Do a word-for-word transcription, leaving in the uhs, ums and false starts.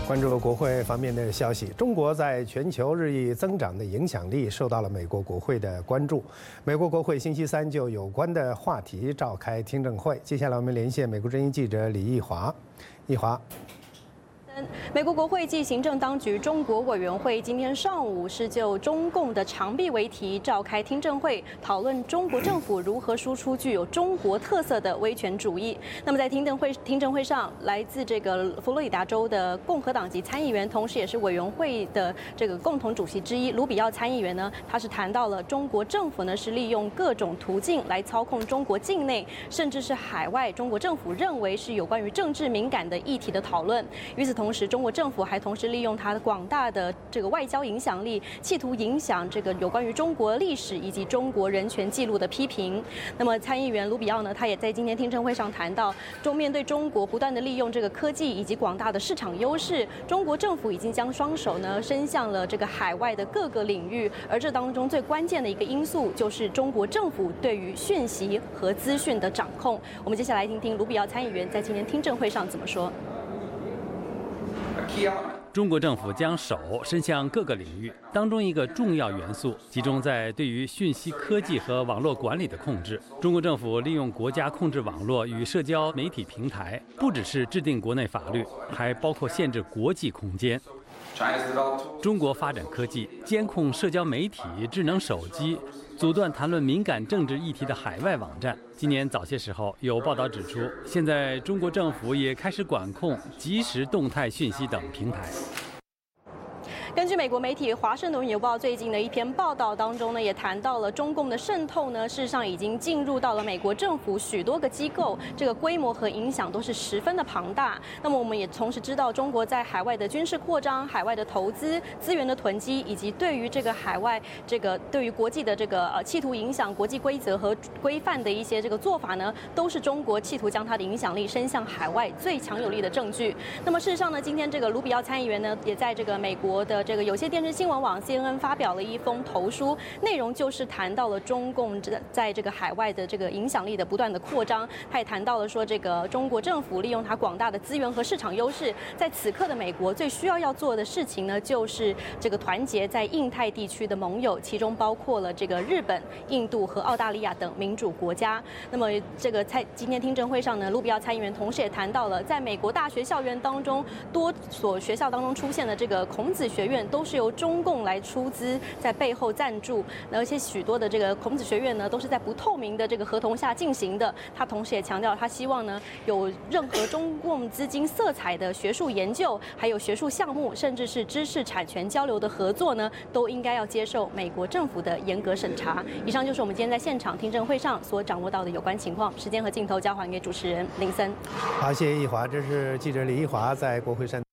关注国会方面的消息，中国在全球日益增长的影响力受到了美国国会的关注。美国国会星期三就有关的话题召开听证会。接下来我们连线美国之音记者李义华，义华。 美国国会暨行政当局中国委员会今天上午是就中共的长臂为题召开听证会，讨论中国政府如何输出具有中国特色的威权主义。那么在听证会听证会上，来自这个佛罗里达州的共和党籍参议员，同时也是委员会的这个共同主席之一卢比奥参议员呢，他是谈到了中国政府呢是利用各种途径来操控中国境内，甚至是海外中国政府认为是有关于政治敏感的议题的讨论。与此同时， 同时，中国政府还同时利用它的广大的这个外交影响力，企图影响这个有关于中国历史以及中国人权记录的批评。那么，参议员卢比奥呢，他也在今天听证会上谈到，中面对中国不断的利用这个科技以及广大的市场优势，中国政府已经将双手呢伸向了这个海外的各个领域，而这当中最关键的一个因素就是中国政府对于讯息和资讯的掌控。我们接下来听听卢比奥参议员在今天听证会上怎么说。 中国政府将手伸向各个领域，当中一个重要元素集中在对于讯息科技和网络管理的控制。中国政府利用国家控制网络与社交媒体平台，不只是制定国内法律，还包括限制国际空间。 中国发展科技，监控社交媒体、智能手机，阻断谈论敏感政治议题的海外网站。今年早些时候，有报道指出，现在中国政府也开始管控即时动态讯息等平台。 根据美国媒体《华盛顿邮报》最近的一篇报道当中呢，也谈到了中共的渗透呢，事实上已经进入到了美国政府许多个机构，这个规模和影响都是十分的庞大。那么我们也同时知道，中国在海外的军事扩张、海外的投资、资源的囤积，以及对于这个海外这个对于国际的这个呃企图影响国际规则和规范的一些这个做法呢，都是中国企图将它的影响力伸向海外最强有力的证据。那么事实上呢，今天这个卢比奥参议员呢，也在这个美国的 这个有线电视新闻网 C N N 发表了一封投书，内容就是谈到了中共在这个海外的这个影响力的不断的扩张。他也谈到了说，这个中国政府利用它广大的资源和市场优势，在此刻的美国最需要要做的事情呢，就是这个团结在印太地区的盟友，其中包括了这个日本、印度和澳大利亚等民主国家。那么这个在今天听证会上呢，卢比奥参议员同时也谈到了，在美国大学校园当中，多所学校当中出现的这个孔子学院 都是由中共来出资，在背后赞助，而且许多的这个孔子学院呢，都是在不透明的这个合同下进行的。他同时也强调，他希望呢，有任何中共资金色彩的学术研究，还有学术项目，甚至是知识产权交流的合作呢，都应该要接受美国政府的严格审查。以上就是我们今天在现场听证会上所掌握到的有关情况。时间和镜头交还给主持人林森。 好，谢谢义华，这是记者李义华在国会山。